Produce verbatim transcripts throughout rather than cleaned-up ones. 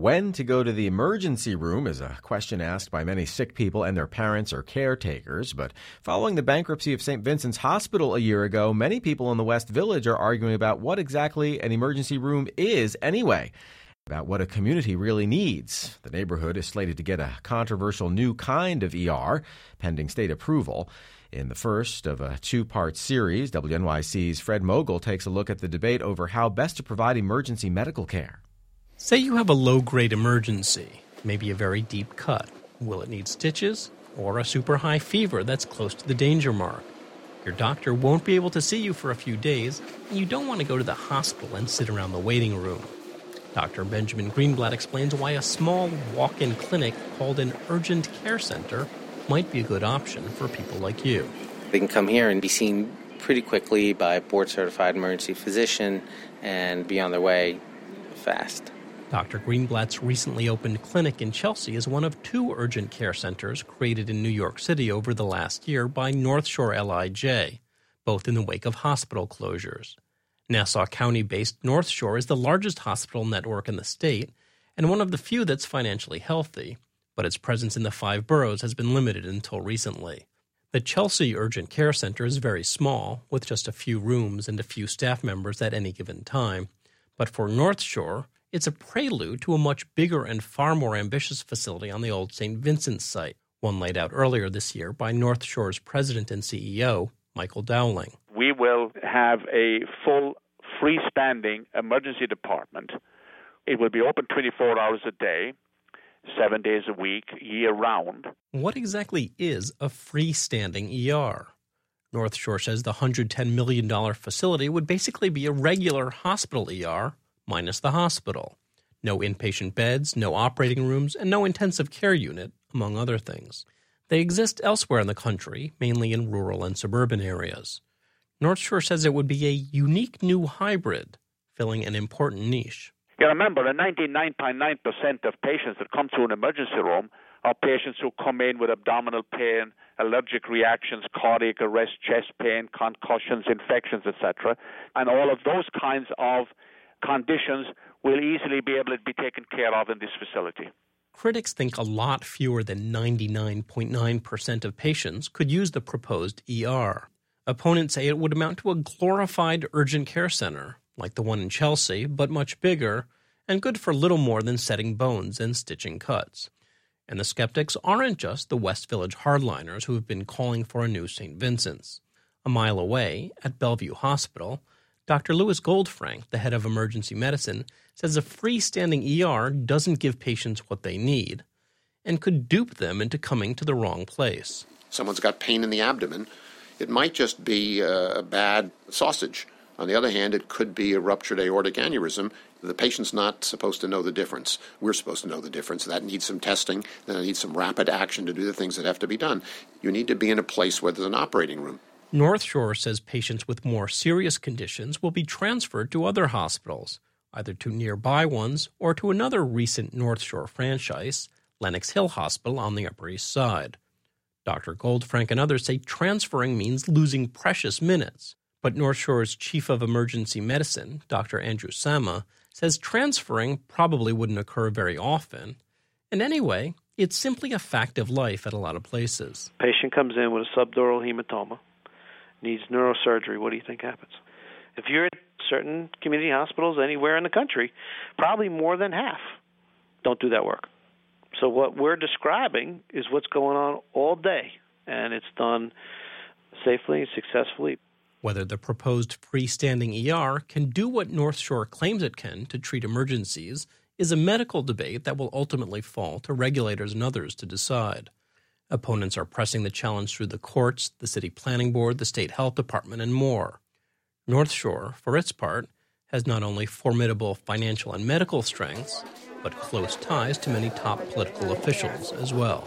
When to go to the emergency room is a question asked by many sick people and their parents or caretakers. But following the bankruptcy of Saint Vincent's Hospital a year ago, many people in the West Village are arguing about what exactly an emergency room is anyway, about what a community really needs. The neighborhood is slated to get a controversial new kind of E R, pending state approval. In the first of a two-part series, W N Y C's Fred Mogul takes a look at the debate over how best to provide emergency medical care. Say you have a low-grade emergency, maybe a very deep cut. Will it need stitches or a super high fever that's close to the danger mark? Your doctor won't be able to see you for a few days, and you don't want to go to the hospital and sit around the waiting room. Doctor Benjamin Greenblatt explains why a small walk-in clinic called an urgent care center might be a good option for people like you. They can come here and be seen pretty quickly by a board-certified emergency physician and be on their way fast. Doctor Greenblatt's recently opened clinic in Chelsea is one of two urgent care centers created in New York City over the last year by North Shore L I J, both in the wake of hospital closures. Nassau County-based North Shore is the largest hospital network in the state and one of the few that's financially healthy, but its presence in the five boroughs has been limited until recently. The Chelsea Urgent Care Center is very small, with just a few rooms and a few staff members at any given time, but for North Shore, it's a prelude to a much bigger and far more ambitious facility on the old Saint Vincent's site, one laid out earlier this year by North Shore's president and C E O, Michael Dowling. We will have a full freestanding emergency department. It will be open twenty-four hours a day, seven days a week, year-round. What exactly is a freestanding E R? North Shore says the one hundred ten million dollars facility would basically be a regular hospital E R, minus the hospital. No inpatient beds, no operating rooms, and no intensive care unit, among other things. They exist elsewhere in the country, mainly in rural and suburban areas. North Shore says it would be a unique new hybrid, filling an important niche. You remember, ninety-nine point nine percent of patients that come to an emergency room are patients who come in with abdominal pain, allergic reactions, cardiac arrest, chest pain, concussions, infections, et cetera. And all of those kinds of conditions will easily be able to be taken care of in this facility. Critics think a lot fewer than ninety-nine point nine percent of patients could use the proposed E R. Opponents say it would amount to a glorified urgent care center, like the one in Chelsea, but much bigger, and good for little more than setting bones and stitching cuts. And the skeptics aren't just the West Village hardliners who have been calling for a new Saint Vincent's. A mile away, at Bellevue Hospital, Doctor Louis Goldfrank, the head of emergency medicine, says a freestanding E R doesn't give patients what they need and could dupe them into coming to the wrong place. Someone's got pain in the abdomen. It might just be a bad sausage. On the other hand, it could be a ruptured aortic aneurysm. The patient's not supposed to know the difference. We're supposed to know the difference. That needs some testing. Then it needs some rapid action to do the things that have to be done. You need to be in a place where there's an operating room. North Shore says patients with more serious conditions will be transferred to other hospitals, either to nearby ones or to another recent North Shore franchise, Lenox Hill Hospital on the Upper East Side. Doctor Goldfrank and others say transferring means losing precious minutes. But North Shore's chief of emergency medicine, Doctor Andrew Sama, says transferring probably wouldn't occur very often. And anyway, it's simply a fact of life at a lot of places. Patient comes in with a subdural hematoma, needs neurosurgery. What do you think happens? If you're at certain community hospitals anywhere in the country, probably more than half don't do that work. So what we're describing is what's going on all day, and it's done safely and successfully. Whether the proposed freestanding E R can do what North Shore claims it can to treat emergencies is a medical debate that will ultimately fall to regulators and others to decide. Opponents are pressing the challenge through the courts, the city planning board, the state health department, and more. North Shore, for its part, has not only formidable financial and medical strengths, but close ties to many top political officials as well.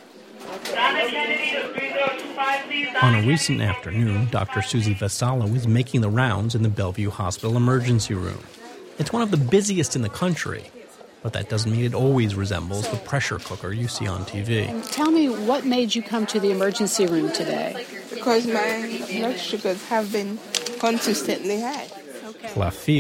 On a recent afternoon, Doctor Susie Vassallo is making the rounds in the Bellevue Hospital emergency room. It's one of the busiest in the country, but that doesn't mean it always resembles the pressure cooker you see on T V. Tell me, what made you come to the emergency room today? Because my blood sugars have been consistently high. Clef Field,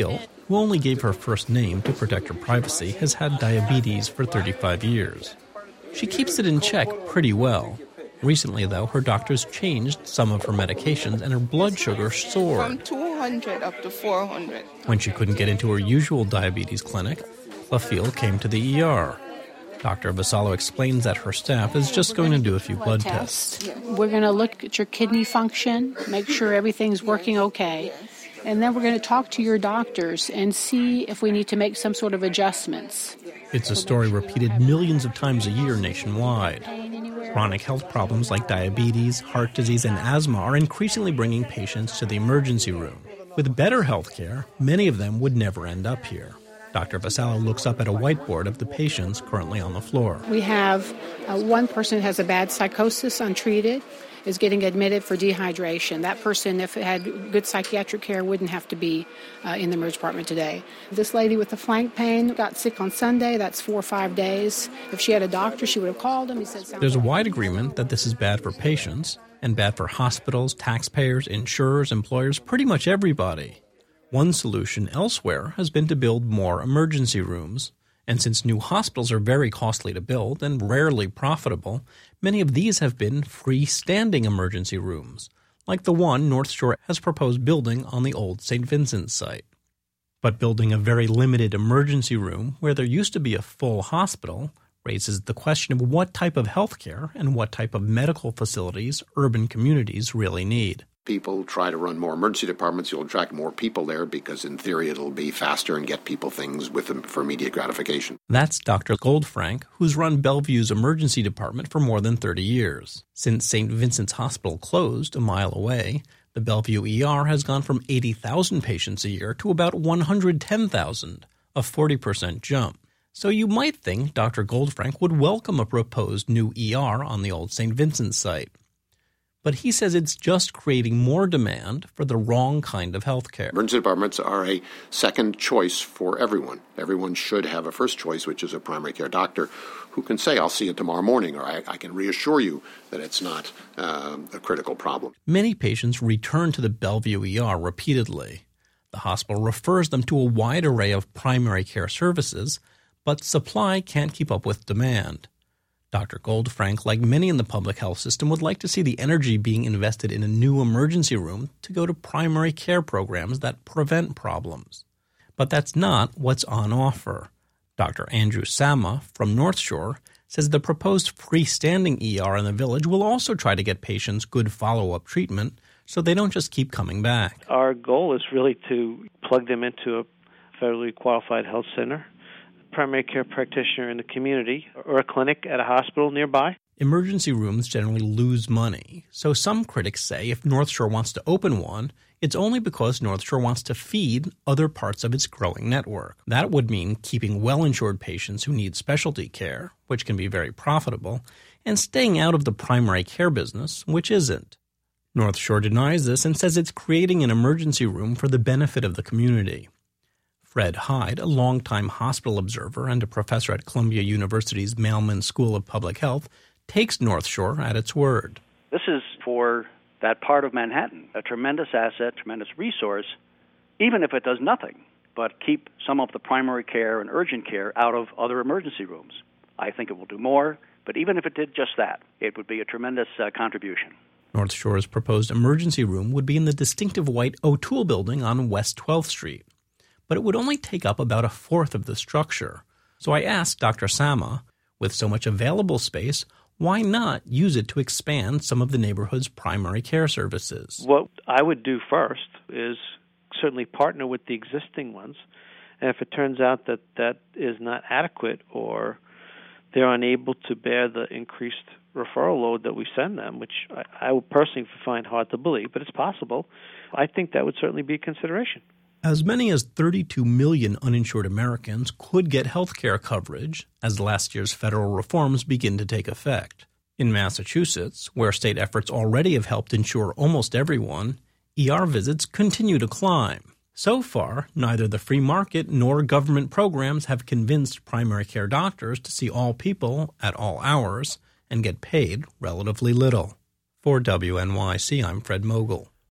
who only gave her first name to protect her privacy, has had diabetes for thirty-five years. She keeps it in check pretty well. Recently, though, her doctors changed some of her medications and her blood sugar soared. From two hundred up to four hundred. When she couldn't get into her usual diabetes clinic, Lafille came to the E R. Doctor Vassallo explains that her staff is just going to do a few blood tests. We're going to look at your kidney function, make sure everything's working okay. And then we're going to talk to your doctors and see if we need to make some sort of adjustments. It's a story repeated millions of times a year nationwide. Chronic health problems like diabetes, heart disease, and asthma are increasingly bringing patients to the emergency room. With better health care, many of them would never end up here. Doctor Vassallo looks up at a whiteboard of the patients currently on the floor. We have uh, one person who has a bad psychosis untreated, is getting admitted for dehydration. That person, if it had good psychiatric care, wouldn't have to be uh, in the emergency department today. This lady with the flank pain got sick on Sunday. That's four or five days. If she had a doctor, she would have called him. He said There's a wide agreement that this is bad for patients and bad for hospitals, taxpayers, insurers, employers, pretty much everybody. One solution elsewhere has been to build more emergency rooms. And since new hospitals are very costly to build and rarely profitable, many of these have been freestanding emergency rooms, like the one North Shore has proposed building on the old Saint Vincent site. But building a very limited emergency room where there used to be a full hospital raises the question of what type of health care and what type of medical facilities urban communities really need. People try to run more emergency departments, you'll attract more people there because in theory it'll be faster and get people things with them for immediate gratification. That's Doctor Goldfrank, who's run Bellevue's emergency department for more than thirty years. Since Saint Vincent's Hospital closed a mile away, the Bellevue E R has gone from eighty thousand patients a year to about one hundred ten thousand, a forty percent jump. So you might think Doctor Goldfrank would welcome a proposed new E R on the old Saint Vincent site. But he says it's just creating more demand for the wrong kind of health care. Emergency departments are a second choice for everyone. Everyone should have a first choice, which is a primary care doctor who can say, I'll see you tomorrow morning, or I, I can reassure you that it's not uh, a critical problem. Many patients return to the Bellevue E R repeatedly. The hospital refers them to a wide array of primary care services, but supply can't keep up with demand. Doctor Goldfrank, like many in the public health system, would like to see the energy being invested in a new emergency room to go to primary care programs that prevent problems. But that's not what's on offer. Doctor Andrew Sama from North Shore says the proposed freestanding E R in the village will also try to get patients good follow-up treatment so they don't just keep coming back. Our goal is really to plug them into a federally qualified health center, primary care practitioner in the community, or a clinic at a hospital nearby. Emergency rooms generally lose money, so some critics say if North Shore wants to open one, it's only because North Shore wants to feed other parts of its growing network. That would mean keeping well-insured patients who need specialty care, which can be very profitable, and staying out of the primary care business, which isn't. North Shore denies this and says it's creating an emergency room for the benefit of the community. Fred Hyde, a longtime hospital observer and a professor at Columbia University's Mailman School of Public Health, takes North Shore at its word. This is for that part of Manhattan, a tremendous asset, tremendous resource, even if it does nothing but keep some of the primary care and urgent care out of other emergency rooms. I think it will do more, but even if it did just that, it would be a tremendous uh, contribution. North Shore's proposed emergency room would be in the distinctive white O'Toole building on West twelfth Street. But it would only take up about a fourth of the structure. So I asked Doctor Sama, with so much available space, why not use it to expand some of the neighborhood's primary care services? What I would do first is certainly partner with the existing ones. And if it turns out that that is not adequate or they're unable to bear the increased referral load that we send them, which I, I would personally find hard to believe, but it's possible, I think that would certainly be a consideration. As many as thirty-two million uninsured Americans could get health care coverage as last year's federal reforms begin to take effect. In Massachusetts, where state efforts already have helped insure almost everyone, E R visits continue to climb. So far, neither the free market nor government programs have convinced primary care doctors to see all people at all hours and get paid relatively little. For W N Y C, I'm Fred Mogul.